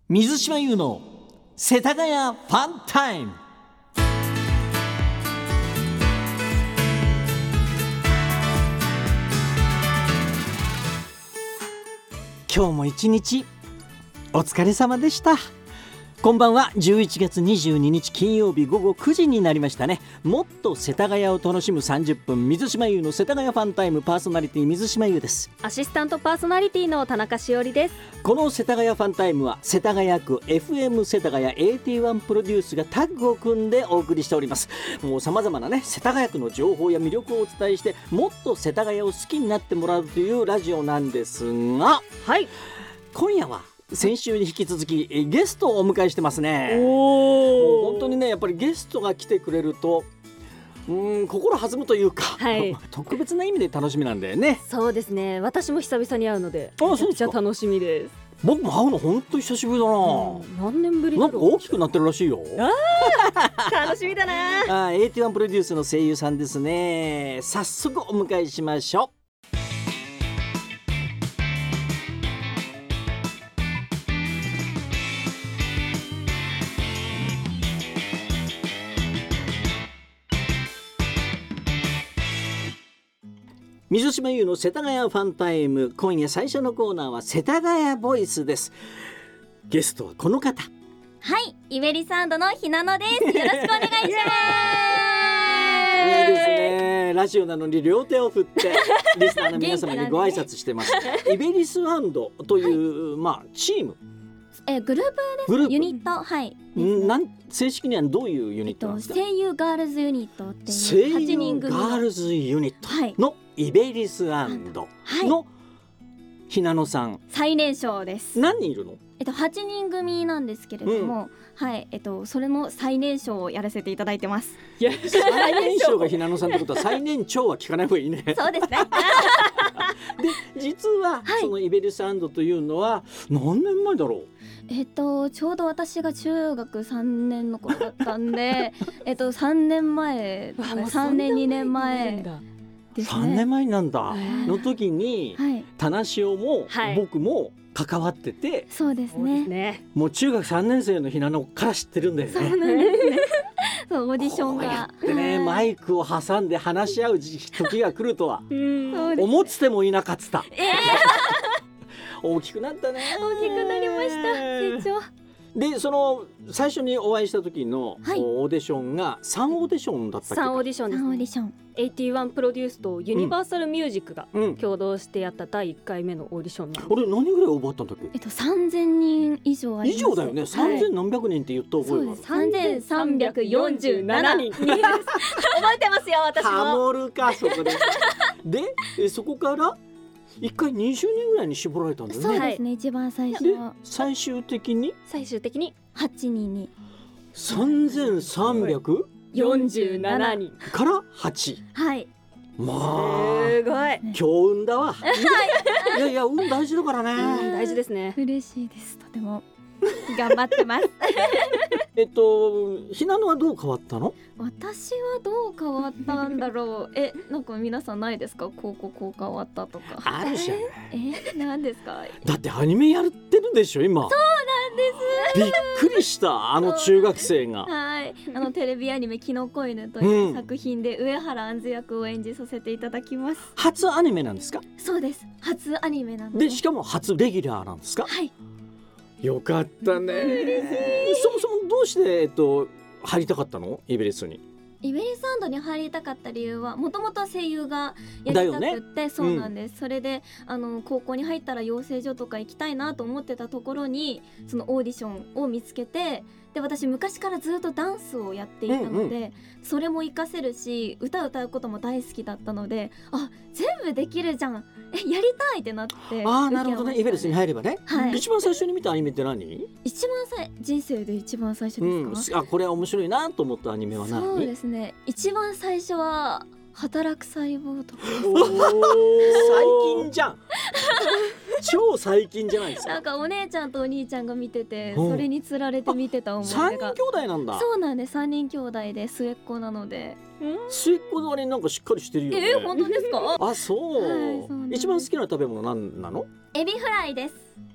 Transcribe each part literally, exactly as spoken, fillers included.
水島優の世田谷ファンタイム。今日も一日お疲れ様でした。こんばんは。じゅういちがつにじゅうににち金曜日午後くじになりましたね。もっと世田谷を楽しむさんじゅっぷん、水島優の世田谷ファンタイム、パーソナリティ水島優です。 アシスタントパーソナリティの田中しおりです。 この世田谷ファンタイムは世田谷区 エフエム 世田谷 エイティワン プロデュースがタッグを組んでお送りしております。もう様々なね世田谷区の情報や魅力をお伝えして、もっと世田谷を好きになってもらうというラジオなんですが、 はい、 今夜は先週に引き続きゲストをお迎えしてますね。 おもう本当にね、やっぱりゲストが来てくれるとうーん心弾むというか、 はい、 特別な意味で楽しみなんだよね。 そうですね。私も久々に会うのであ、 めちゃくちゃ楽しみです。 僕も会うの本当に久しぶりだな、 うん、何年ぶりだろう。 なんか大きくなってるらしいよ。 楽しみだな。 あ、エイティワン プロデュースの声優さんですね。早速お迎えしましょう。水島優の世田谷ファンタイム、今夜最初のコーナーは世田谷ボイスです。ゲストはこの方。 はい、イベリサンドのひなのです。よろしくお願いします。 いいですね。ラジオなのに両手を振ってリスナーの皆様にご挨拶してます。イベリスワンドという、はい、まあチーム、 えグループです。 グループユニット、はい。 なん正式にはどういうユニットなんですか？ えっと、声優ガールズユニットっていう声はちにん優組のガールズユニットのイベリスワンドのひなのさん、 最年少です。 何人いるの？ えっと、はちにん組なんですけれども、うん、はい、えっと、それの最年少をやらせていただいてます。 いや、最年少がひなのさんってことは最年長は聞かない方がいいね。 そうですね。 で、実は、はい、そのイベリスワンドというのは何年前だろう？ えっと、ちょうど私が中学さんねんの頃だったんでえっとさんねんまえ、さんねんにねんまえですね。 さんねんまえなんだの時に、はい、田無も、はい、僕も関わってて、 そうですね。 もう中学さんねん生のひなのから知ってるんだよね。 そうなんですね。そう、オーディションがこうやってね、はい、マイクを挟んで話し合う時が来るとは思っててもいなかった。えー、大きくなったね。 大きくなりました。成長で、その最初にお会いした時のオーディションがさんオーディションだったっけ？ さんオーディションです、ね。さんオーディション。エイティワン プロデュースとユニバーサルミュージックが共同してやっただいいっかいめのオーディションなんです。 あれ、何人ぐらい応募あったんだっけ？ えっとさんぜんにん以上あります。 以上だよね。さんぜんなんびゃくにんって言った覚えがある。 そうです。さんぜんさんびゃくよんじゅうななにん覚えてますよ、私も。 ハモるか、そこで。で、えそこから一回にじゅうにんぐらいに絞られたんだよね。 そうですね、一番最初で最終的に最終的にはちにんにさんぜんさんびゃくよんじゅうななにんからはち。 はい、 まあすごい強運だわ。いやいや、運大事だからね。 大事ですね。 嬉しいです。とても頑張ってます。 えっとひなのはどう変わったの？ 私はどう変わったんだろう。え、なんか皆さんないですか？こうこうこう変わったとか。 あるじゃない。 え、なんですか？ だってアニメやってるでしょ今。 そうなんです。 びっくりした、あの中学生が。 はい、あのテレビアニメキノコ犬という作品で上原杏役を演じさせていただきます。 初アニメなんですか？ そうです、初アニメなんで、しかも初レギュラーなんですか？ はい。 よかったね。そもそもどうして、えっと、入りたかったの？イベリスに。 イベリスワンドに入りたかった理由は、もともと声優がやりたくって、ね、そうなんです、うん、それであの高校に入ったら養成所とか行きたいなと思ってたところにそのオーディションを見つけて、で私昔からずっとダンスをやっていたので、うんうん、それも活かせるし歌歌うことも大好きだったので、あ、全部できるじゃん、え、やりたいってなって。 ああ、なるほどね。イベリスに入ればね、 はい、 一番最初に見たアニメって何？ 一番さ人生で一番最初ですか？ うん、あ、これは面白いなと思ったアニメは何？ そうですね、一番最初は働く細胞とか。 最近じゃん。超最近じゃないですか。 なんかお姉ちゃんとお兄ちゃんが見てて、それにつられて見てた思い出が。 さんにん兄弟なんだ。 そうなんです、さんにん兄弟で末っ子なので。 末っ子の割になんかしっかりしてるよね。 えー、本当ですか？ あ、そう、 はい、そうなんです。 一番好きな食べ物なんなの？ エビフライです。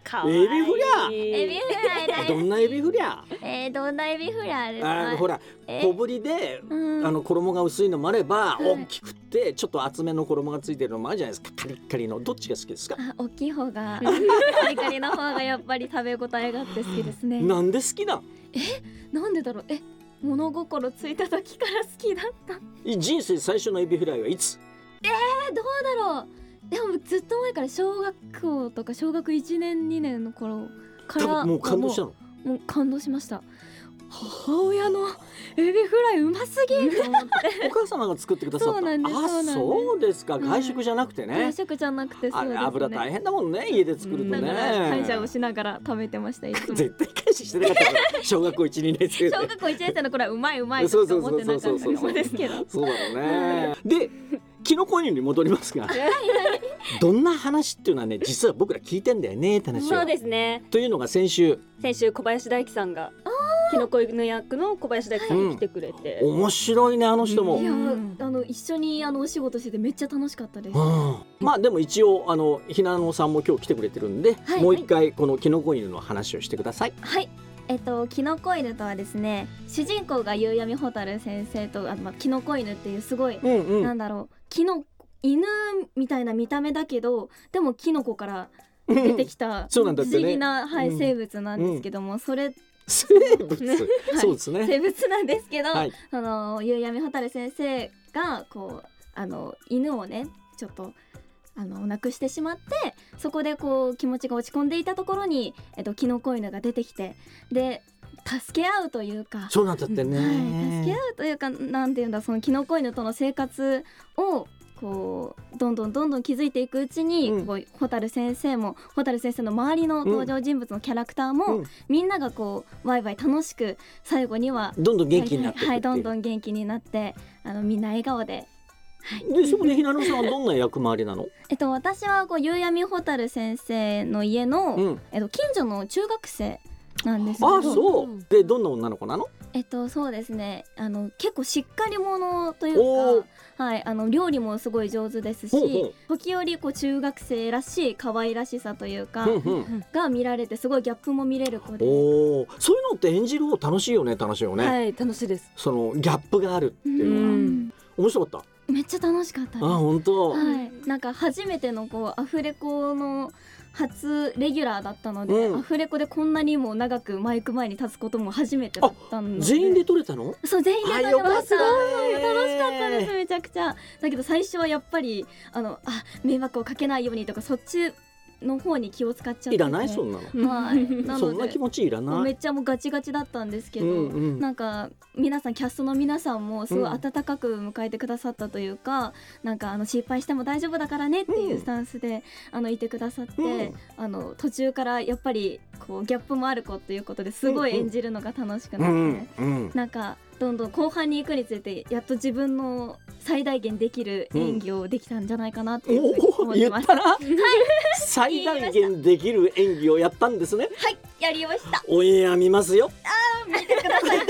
かわいい。 エビフリャエビフライですどんなエビフリャえー、どんなエビフライですか？ あほらえ小ぶりで、 うんあの衣が薄いのもあれば、 い大きくてちょっと厚めの衣がついてるのもあるじゃないですか。カリッカリのどっちが好きですか？ あ、大きい方がカリカリの方がやっぱり食べ応えがあって好きですね。 なんで好きなん？ なんでだろう。え、物心ついた時から好きだった。 人生最初のエビフライはいつ？ え、どうだろう。でもずっと前から小学校とか小学いちねんにねんの頃からもう感動したの？ もう感動しました。母親のエビフライうますぎると思ってお母様が作ってくださった。 そうなんですあ、 そうなんですそうですか。 はい外食じゃなくてね。 外食じゃなくて、そあれうですね。 油大変だもんね、家で作るとね。 だから感謝をしながら食べてましたいつも。 絶対感謝してなかったから小学校いち、にねん生で。 小学校いちねん生の頃はうまいうまいとしか思ってなかったかもですけど。 そうだろうね。で、キノコ湯に戻りますが、どんな話っていうのはね、実は僕ら聞いてんだよねって話を。 そうですね。 というのが先週先週小林大樹さんがキノコ犬役の小林大樹さんが来てくれて、 面白いね、あの人も。 いや、 うんあの一緒にあのお仕事しててめっちゃ楽しかったです。 うんまあでも一応あのひなのさんも今日来てくれてるんで、 はいもう一回このキノコ犬の話をしてください。 はい。えっと、キノコ犬とはですね、主人公が夕闇蛍先生と、あ、まあ、キノコ犬っていうすごい、 うんうん。 なんだろう、キノ犬みたいな見た目だけど、でもキノコから出てきたそう不なんだってね思議な、はいうん生物なんですけども、それ生物、 はいそうですね。 生物なんですけど、 はい。 その夕闇蛍先生がこうあの犬をねちょっとあの亡くしてしまって、そこでこう気持ちが落ち込んでいたところに、えっと、キノコ犬が出てきて、で助け合うというか、 そうなんだってね。 はい、助け合うというか、なんていうんだ、そのキノコ犬との生活をこうどんどんどんどん築いていくうちに、 うんこう蛍先生も蛍先生の周りの登場人物のキャラクターも、 うんみんながこうワイワイ楽しく最後にはどんどん元気になっていくっていう。 はい、どんどん元気になってあのみんな笑顔で、 でそこでひなのさんはどんな役回りなの？ えっと、私はこう夕闇蛍先生の家の、 うん。 えっと、近所の中学生なんですけど、 あ、そう。でどんな女の子なの？ えっと、そうですね、あの結構しっかり者といおーうか、はい、あの料理もすごい上手ですし、 ほうほう時折こう中学生らしい可愛らしさというか、 うんうん。 が見られて、すごいギャップも見れる子で、 おお、そういうのって演じる方楽しいよね、楽しいよね。 はい楽しいです。 そのギャップがあるっていうのは、 うん面白かっめっちゃ楽しかったです。 た。あ、本当。 はい、なんか初めてのこうアフレコの初レギュラーだったので、 うんアフレコでこんなにも長くマイク前に立つことも初めてだったので、 全員で撮れたの？ そう全員で撮りあよかっましたた。 ね楽しかったです、めちゃくちゃ。だけど最初はやっぱりあのあ迷惑をかけないようにとか、そっちの方に気を使っちゃってて、 いらないそんなの。 はいなのでそんな気持ちいらない。 めっちゃもうガチガチだったんですけど、 うんうんなんか皆さんキャストの皆さんもすごいうん温かく迎えてくださったというか、なんかあの失敗しても大丈夫だからねっていうスタンスで、あのいてくださって、 うんあの途中からやっぱりこうギャップもある子ということですごい演じるのが楽しくうなって、 んうん。 なんかどんどん後半に行くにつれてやっと自分の最大限できる演技をできたんじゃないかなっていうふうにおお、 思ってます。 言ったな。最大限できる演技をやったんですね。 はい、やりました。 オンエア見ますよ。 見てください。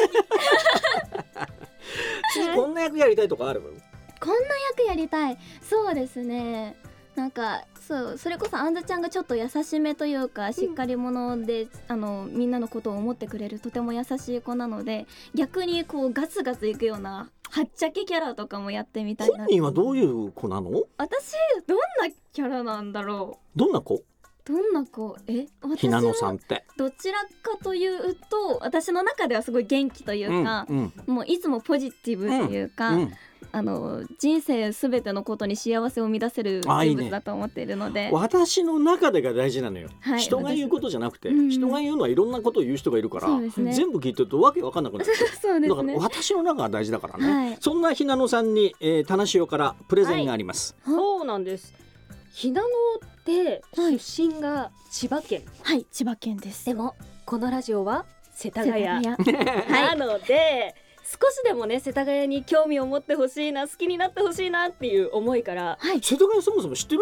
次こんな役やりたいとかある？ こんな役やりたい。そうですね、なんかそうそれこそあんずちゃんがちょっと優しめというかしっかり者で、あのみんなのことを思ってくれるとても優しい子なので、逆にこうガツガツいくようなはっちゃけキャラとかもやってみたいな。 本人はどういう子なの？ 私どんなキャラなんだろどんな子？ う。どんな子？え、私ひなのさはんって。 どちらかというと、私の中ではすごい元気というか、 うんもういつもポジティブというか、 うん。 あの人生すべてのことに幸せを生み出せるあいいね人物だと思っているので、 私の中でが大事なのよ、 はい人が言うことじゃなくて、 うん人が言うのはいろんなことを言う人がいるから、 そうですね全部聞いてるとわけわかんなくなるそうでだからすね。 私の中が大事だからね、 はいそんなひなのさんに、えー、田無代からプレゼンがあります、 そうなんです。ひなのってはい出身が千葉県、 はい、千葉県です。 でもこのラジオは世田谷世田谷なので、少しでもね世田谷に興味を持ってほしいな、好きになってほしいなっていう思いから、 はい。 世田谷そもそも知ってる？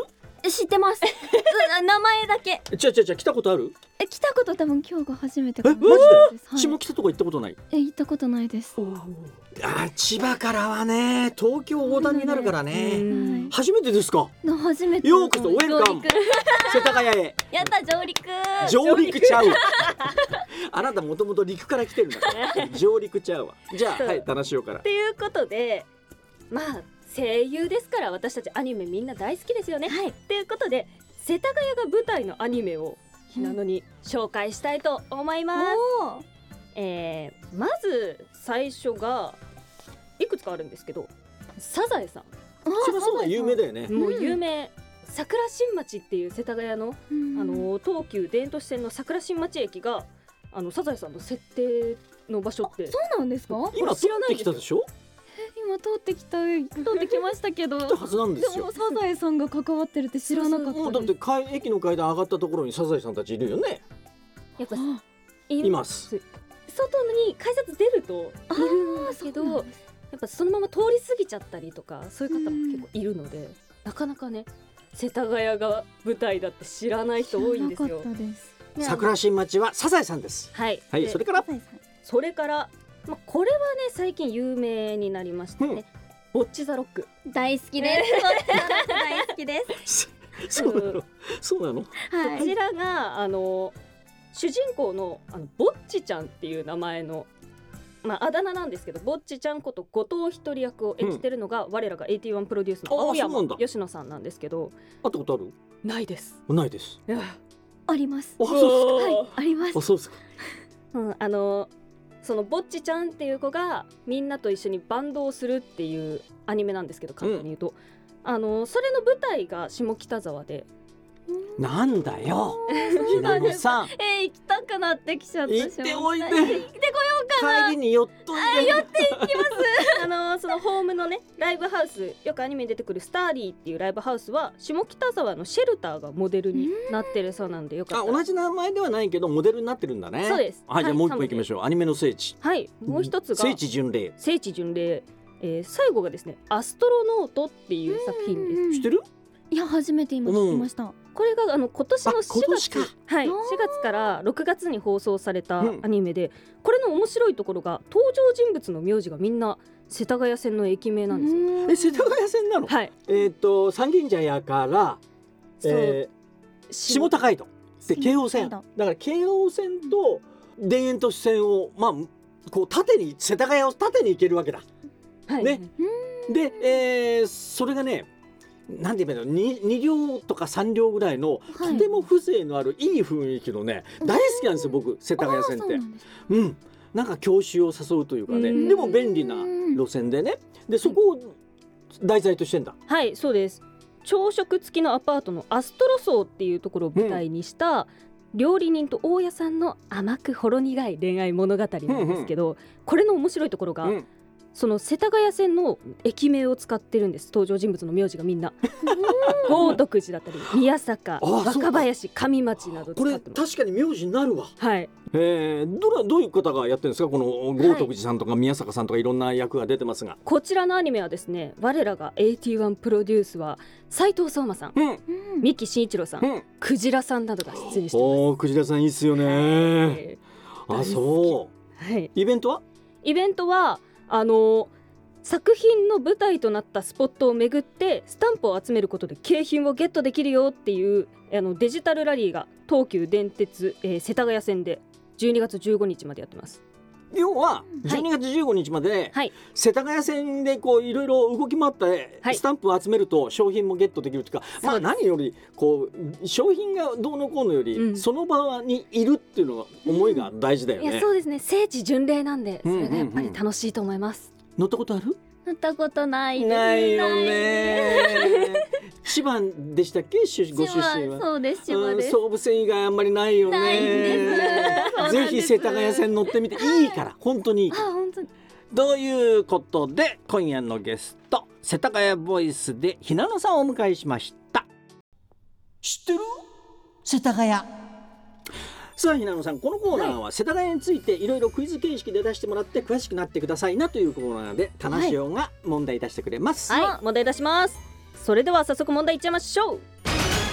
知ってます名前だけ。 ちゃちゃちゃ来たことある？ え来たこと多分今日が初めてかも。 えマジで、 はい、 下北とか行ったことない？ え行ったことないです。 あ千葉からはね東京横断になるからね、はい、初めてですか？ 初めて。 ようこそウェルカム世田谷へ。 やった上陸上陸ちゃうあなたもともと陸から来てるんだから上陸ちゃうわ。じゃあはい話しようからっていうことでまあ声優ですから私たちアニメみんな大好きですよね。はい。ということで世田谷が舞台のアニメをひなのに紹介したいと思います。えー、まず最初がいくつかあるんですけど、サザエさん。 そりゃそうだ有名だよね。 もう有名。桜新町っていう世田谷の、うん、あの東急田園都市線の桜新町駅があのサザエさんの設定の場所って。 そうなんですか？ 今通ってきたでしょ？ 今通ってきた通ってきましたけど来たはずなんですよ。 でもサザエさんが関わってるって知らなかったです。 もうだって階駅の階段上がったところにサザエさんたちいるよね。やっぱいます。 外に改札出るといるんだけど、やっぱそのまま通り過ぎちゃったりとかそういう方も結構いるので、なかなかね世田谷が舞台だって知らない人多いんですよ。 桜新町はサザエさんです。 はい。 はい。それからそれからまあ、これはね最近有名になりましたね、うん、ボッチザロック大好きです、えー、大好きですそうなの、うん、そうなの、 はい、こちらがあの主人公のあのボッチちゃんっていう名前の、まあ、あだ名なんですけどボッチちゃんこと後藤ひとり役を演じてるのが、うん、我らがエイティワンプロデュースの青山吉野さんなんですけど。 会ったことある？ ないです。 ないです。 あります。 あ、そうですか。 はい、あります。 あ、そうですか。 うん、あのそのぼっちちゃんっていう子がみんなと一緒にバンドをするっていうアニメなんですけど、簡単に言うと、うん、あのそれの舞台が下北沢で。 なんだよひなのさん、 えー、行きたくなってきちゃった。 行っておいで。 行ってこようかな。 帰りに寄っといで。 寄っていきますあのそのホームのねライブハウス、よくアニメに出てくるスターリーっていうライブハウスは下北沢のシェルターがモデルになってるそうなんで、よかったら。 あ、同じ名前ではないけどモデルになってるんだね。 そうです。 はい、じゃあもう一個行きましょう。アニメの聖地。 はい、もう一つが聖地巡礼。 聖地巡礼、えー、最後がですねアストロノートっていう作品です。 知ってる？ いや初めて今聞きました。 これがあの今年のしがつ、はい、しがつからろくがつに放送されたアニメで、うん、これの面白いところが登場人物の名字がみんな世田谷線の駅名なんですよ。 え、世田谷線なの？はい。えっと三軒茶屋から、えー、下高井戸で京王線だから京王線と田園都市線をまあこう縦に世田谷を縦に行けるわけだ。はい。ね。で、えー、それがね。なんて言うの 2, 2両とかさん両ぐらいの、はい、とても風情のあるいい雰囲気のね大好きなんですよ僕世田谷線って。うん、なんか郷愁を誘うというかね、でも便利な路線でね、でそこを題材としてんだ。 はい、そうです。朝食付きのアパートのアストロ荘っていうところを舞台にした、うん、料理人と大家さんの甘くほろ苦い恋愛物語なんですけど、うんうん、これの面白いところが、うん、その世田谷線の駅名を使ってるんです。登場人物の名字がみんな豪徳寺だったり宮坂、若林、上町など使ってます。 これ確かに名字になるわ。 はい。 えー、ど, どういう方がやってるんですか、この豪徳寺さんとか宮坂さんとかいろんな役が出てますが、はい、 こちらのアニメはですね、我らがエイティワンプロデュースは斉藤壮馬さん、うん、三木真一郎さん、うん、クジラさんなどが出演してます。 おー、クジラさんいいっすよね。あ、そう、はい、イベントはイベントはあの作品の舞台となったスポットを巡ってスタンプを集めることで景品をゲットできるよっていうあのデジタルラリーが東急電鉄、えー、世田谷線でじゅうにがつじゅうごにちまでやってます。 要はじゅうにがつじゅうごにちまで、はい、世田谷線でこういろいろ動き回ってスタンプを集めると商品もゲットできるというか、はい、まあ何よりこう商品がどうのこうのより、うん、その場にいるっていうのが思いが大事だよね、うん、 いやそうですね。聖地巡礼なんでそれがやっぱり楽しいと思います、うんうんうん。 乗ったことある？ 乗ったことないです。 ないよね。千葉でしたっけ？ご出身は。 そうです、千葉です。 総武線以外あんまりないよね。 ないです。 ぜひ世田谷線乗ってみて、いいから本当に。 あ、本当に。 ということで今夜のゲスト世田谷ボイスでひなのさんをお迎えしました。知ってる？世田谷。さあひなのさん、このコーナーは世田谷についていろいろクイズ形式で出してもらって詳しくなってくださいなというコーナーで田無が問題出してくれます。 はい、はい、問題出します。それでは早速問題いっちゃいましょう。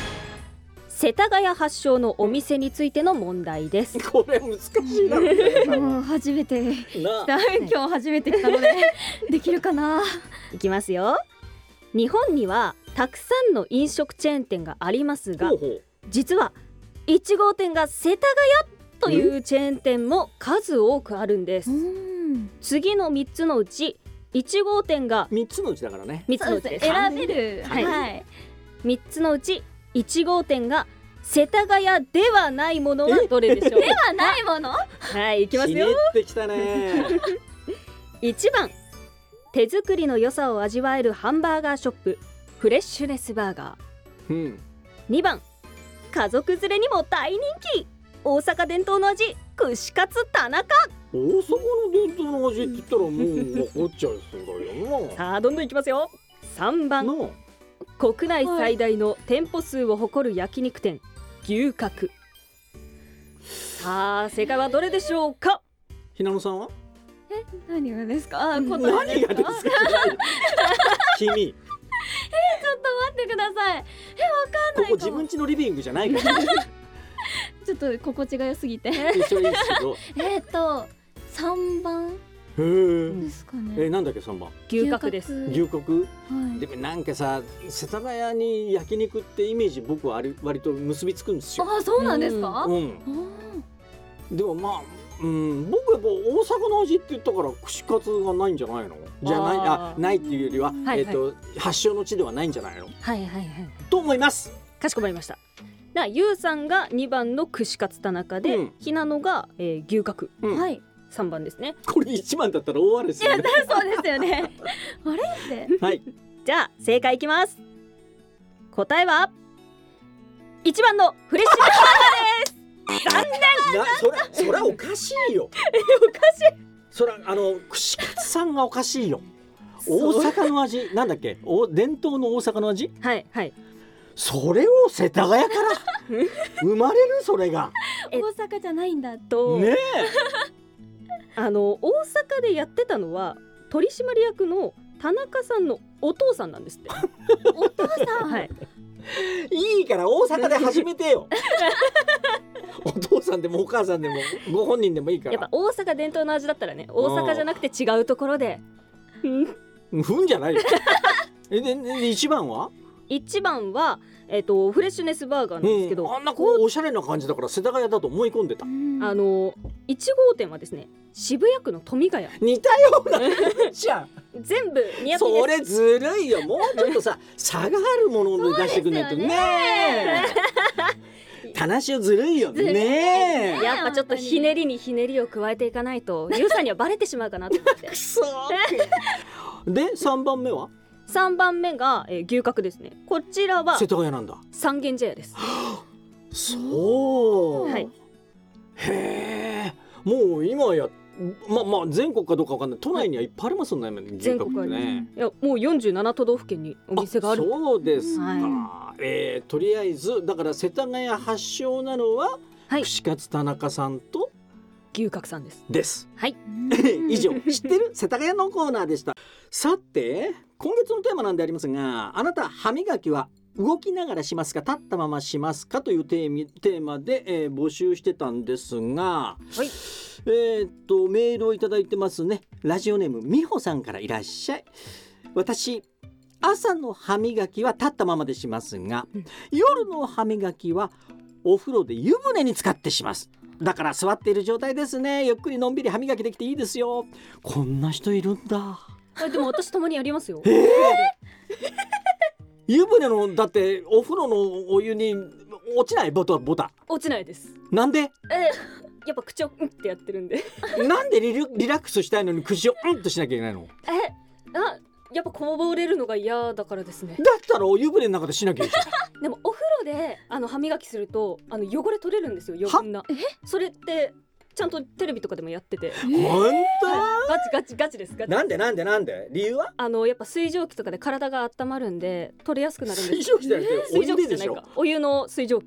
世田谷発祥のお店についての問題です。 これ難しいなってもう初めて来なた今日初めて来たのでできるかな。 いきますよ。日本にはたくさんの飲食チェーン店がありますが、 ほうほう実はいち号店が世田谷というチェーン店も数多くあるんです。 うん次のみっつのうちいち号店がみっつのうちだからね。 みっつのうちです。 選べる。 はいはい。 みっつのうちいち号店が世田谷ではないものはどれでしょう。 ではないもの。 はい、いきますひねよ。 ってきたね。 いちばん、手作りの良さを味わえるハンバーガーショップフレッシュネスバーガー。 うん。 にばん、家族連れにも大人気大阪伝統の味串カツ田中。 大阪の伝統の味って言ったらもう分かっちゃいそうだよな。 さあどんどんいきますよ。さんばん、 の国内最大の店舗数を誇る焼肉店牛角。さあ正解はどれでしょうか。 ひなのさんは何がですか。あ、答何がえですか。 ですか。君ちょっと待ってください。 ここ自分家のリビングじゃないから。 ちょっと心地が良すぎて。 それいいですけど。 えっと三番へえ。 ですかね。 えなんだっけ三番。 牛角です。 牛角。 はい。 でもなんかさ世田谷に焼肉ってイメージ僕はあれ割と結びつくんですよ。 あ、そうなんですか。 うん。 うんでもまあ、うん、僕やっぱ大阪の味って言ったから串カツがないんじゃないのじゃないあーあないっていうよりは、 はいえっと発祥の地ではないんじゃないのはいはいはい。 と思います。 かしこまりました。なゆうさんがにばんの串カツ田中で、 うんひなのが、えー、牛角うんはい。 さんばんですね。 これ一番だったら大荒れですよね。 そうですよね。あれって。 はい。 じゃあ正解いきます。答えはいちばんのフレッシュネスバーガーです。残念。 なそれそれはおかしいよ。 おかしい。 それはあの串カツさんがおかしいよ。大阪の味なんだっけお伝統の大阪の味はいはい。 それを世田谷から生まれるそれがえ大阪じゃないんだ。 と、 ねあの大阪でやってたのは取締役の田中さんのお父さんなんですって。 お父さん。 はい。 えいいから大阪で始めてよ。お父さんでもお母さんでもご本人でもいいからやっぱ大阪伝統の味だったらね、大阪じゃなくて違うところで。 ふんじゃないよ。えでで一番はいちばんは、えー、とフレッシュネスバーガーなんですけど、 うん、あんなこうおしゃれな感じだから世田谷だと思い込んでた。 あのいち号店はですね渋谷区の富ヶ谷。 似たようなじゃん。 全部ニアピです。 それずるいよ。もうちょっとさ差があるものを出してくんないとねえ。話をずるいよねえ。 やっぱちょっとひねりにひねりを加えていかないとユウさんにはバレてしまうかなと思って。 くそー。でさんばんめはさんばんめが、えー、牛角ですね。こちらは世田谷なんだ。 三軒茶屋です。 そう、 はい。 へえ。もう今やまあまあ全国かどうかわかんない。都内にはいっぱいありますもんね。 全国ありますね。 いやもうよんじゅうなな都道府県にお店がある。 そうですか。 はえーとりあえずだから世田谷発祥なのは、 はい串カツ田中さんと牛角さんです。 です。 はい。 以上知ってる世田谷のコーナーでした。さて今月のテーマなんでありますが、あなた歯磨きは動きながらしますか立ったまましますかというテーミテーマで、えー募集してたんですが、 はい。 えーっとメールをいただいてますね。ラジオネームみほさんからいらっしゃい。私朝の歯磨きは立ったままでしますが、 うん夜の歯磨きはお風呂で湯船に浸かってします。だから座っている状態ですね。ゆっくりのんびり歯磨きできていいですよ。こんな人いるんだ。 あでも私たまにやりますよ。 湯船のだってお風呂のお湯に落ちないボタボタ落ちないです。 なんでえやっぱ口をうんってやってるんで。 なんでリラリラックスしたいのに口をうんとしなきゃいけないの。 えあやっぱこぼれるのが嫌だからですね。 だったらお湯船の中でしなきゃいいじゃん。 でもお風呂であの歯磨きするとあの汚れ取れるんですよ。余分な。それってちゃんとテレビとかでもやってて。 本ガチガチガチです。ガチ。 当なんでなんでなんで理由はあのやっぱ水蒸気とかで体が温まるんで取れやすくなるんです。 水蒸気じゃなくてお湯ででしょ水蒸気じゃないか。お湯の水蒸気。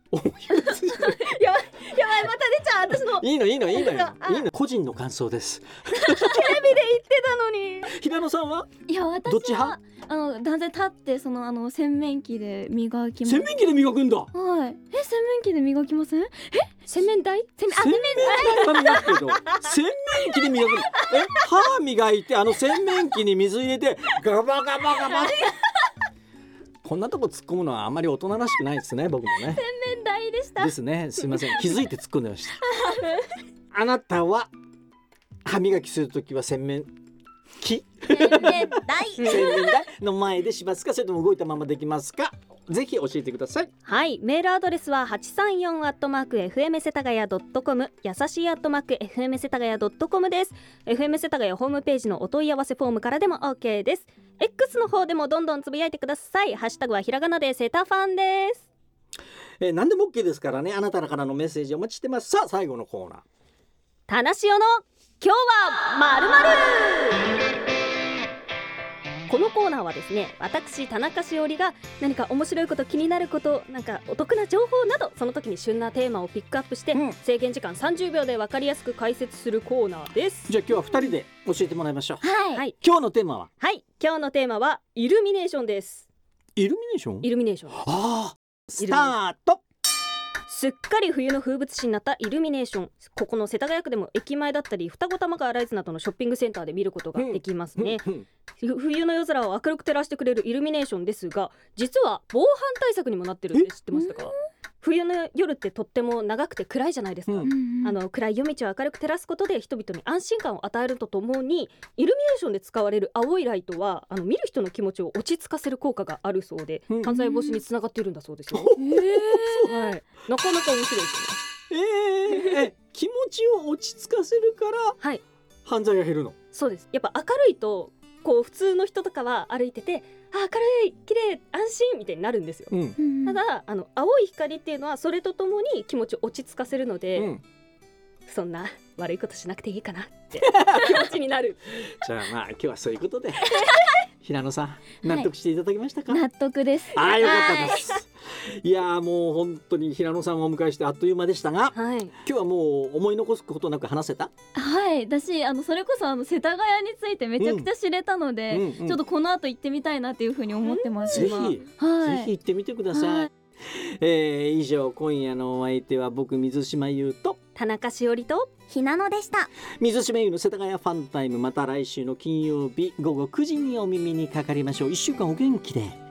おやばいやばいやばい、また出ちゃう私の。 いいのいいのいいのよあいいの、個人の感想です。 テレビで言ってたのに。 平野さんはいや私はどっち派？ あの断然立ってそのあの洗面器で磨きます。 洗面器で磨くんだ。 はい。え洗面器で磨きません？ 洗面台？洗面洗面台は磨くけど洗面器で磨くの。え歯磨いてあの洗面器に水入れてガバガバガバこんなとこ突っ込むのはあまり大人らしくないですね僕もね。 洗面台でした。 ですね、すいません気づいて突っ込んでましたあなたは歯磨きするときは洗面器洗面台。 洗面台の前でしますか、それとも動いたままできますか。ぜひ教えてください。 はい、メールアドレスははちさんよんアットマークエフエム世田谷ドットコム、やさしいアットマークエフエム世田谷ドットコムです。 エフエム 世田谷ホームページのお問い合わせフォームからでも OK です。 X の方でもどんどんつぶやいてください。ハッシュタグはひらがなでセタファンです。 えー、何でも OK ですからね、あなたからのメッセージお待ちしてます。さあ最後のコーナー、 田無雄の今日はまるまる。このコーナーはですね、私田中しおりが何か面白いこと、気になること、なんかお得な情報など、その時に旬なテーマをピックアップして、うん、制限時間さんじゅうびょうで分かりやすく解説するコーナーです。 じゃあ今日はふたりで教えてもらいましょう。 はい、 はい、 今日のテーマははい今日のテーマはイルミネーションです。 イルミネーションイルミネーションああスタート。 すっかり冬の風物詩になったイルミネーション、ここの世田谷区でも駅前だったり二子玉川ライズなどのショッピングセンターで見ることができますね、うんうんうん、冬の夜空を明るく照らしてくれるイルミネーションですが、実は防犯対策にもなってるって知ってましたか？冬の夜ってとっても長くて暗いじゃないですか、うん、あの暗い夜道を明るく照らすことで人々に安心感を与えるとともに、イルミネーションで使われる青いライトはあの見る人の気持ちを落ち着かせる効果があるそうで、うん、犯罪防止につながっているんだそうですよ、えーはい、なかなか面白いですね。 えー、え気持ちを落ち着かせるから、はい、犯罪が減るの？ そうです。やっぱ明るいとこう普通の人とかは歩いてて、あ明るい綺麗安心みたいになるんですよ、うん、ただあの青い光っていうのはそれとともに気持ちを落ち着かせるので、うん、そんな悪いことしなくていいかなって気持ちになるじゃあまあ今日はそういうことで平野さん納得していただけましたか？ はい、納得です。 あよかったです。いやもう本当に平野さんをお迎えしてあっという間でしたが、はい、今日はもう思い残すことなく話せた？ はい、私あのそれこそあの世田谷についてめちゃくちゃ知れたので、うんうんうん、ちょっとこの後行ってみたいなっていうふうに思ってます。 ぜひ、はい、ぜひ行ってみてください。はい、えー、以上今夜のお相手は僕水島優と田中しおりとひなのでした。 水島優の世田谷ファンタイム、また来週の金曜日ごごくじにお耳にかかりましょう。いっしゅうかんお元気で。